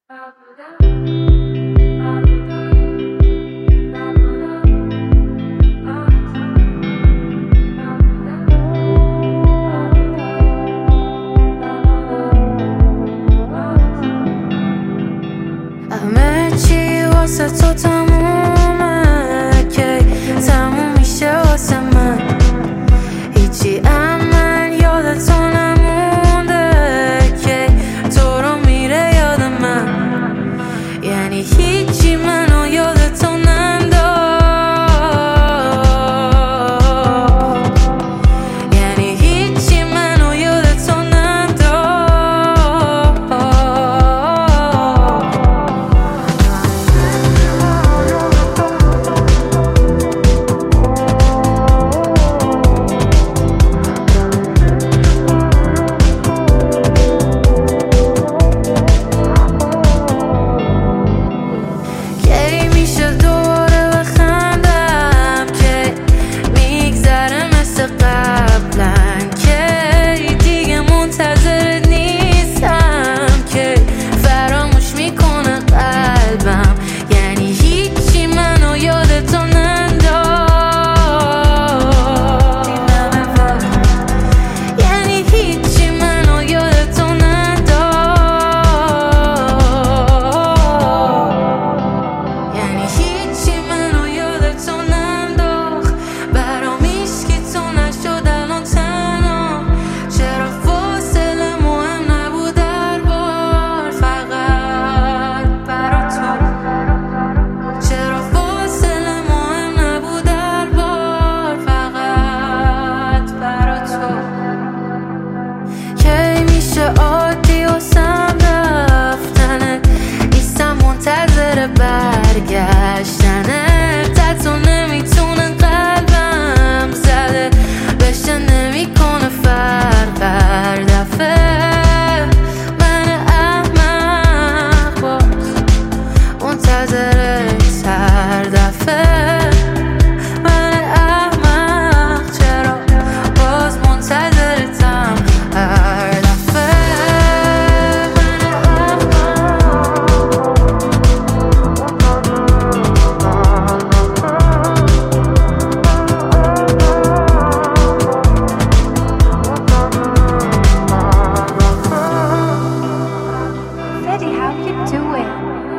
همه چی واسه تو تمومه که تموم میشه واسه من. هیچی من یاد تو نمونده که تو رو میره یاد من. یعنی هیچی منو یاد تو ننداخت. یعنی هیچی منو یاد تو ننداخت. کی میشه دوباره بخندم که میگذره مثل قبلا؟ کی دیگه منتظرت نیستم که فراموش میکنه قلبم. یعنی هیچی منو یاد تو ننداخت. یعنی هیچی منو یاد تو ننداخت. یعنی هیچی منو یاد تو ننداخت. برام هیچکی تو نشد الان تنها. چرا فاصله مهم نبود در بار فقط برا تو؟ چرا فاصله مهم نبود در بار فقط برا تو؟ کی میشه عادی و سم رفتنه؟ نیستم منتظر برگشتنه. تو نمیتونه قلبم زده بشه نمیکنه فرق هر دفعه. من احمق باز منتظرت هر دفعه. من احمق چرا باز منتظرتم هر دفعه. من Freddie, how you doing?